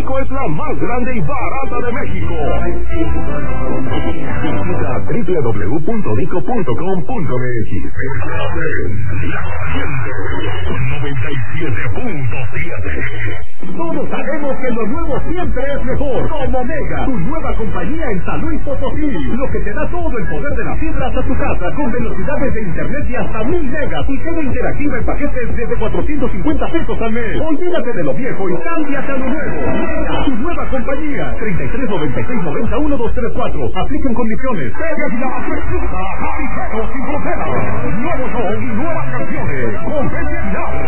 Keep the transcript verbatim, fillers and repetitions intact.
México es la más grande y barata de México. Visita doble u doble u doble u punto dico punto com punto m x. noventa y siete punto siete. Todos sabemos que lo nuevo siempre es mejor. Como Mega, tu nueva compañía en San Luis Potosí, lo que te da todo el poder de las fibras a tu casa, con velocidades de internet y hasta mil megas y tele interactiva en paquetes desde cuatrocientos cincuenta pesos al mes. Olvídate de lo viejo y cámbiate a lo nuevo. Mega, tu nueva compañía. treinta y tres noventa y seis noventa uno dos tres cuatro. Aplican condiciones. Mega y la frescura, sin fronteras. Nuevo show y nuevas canciones. Con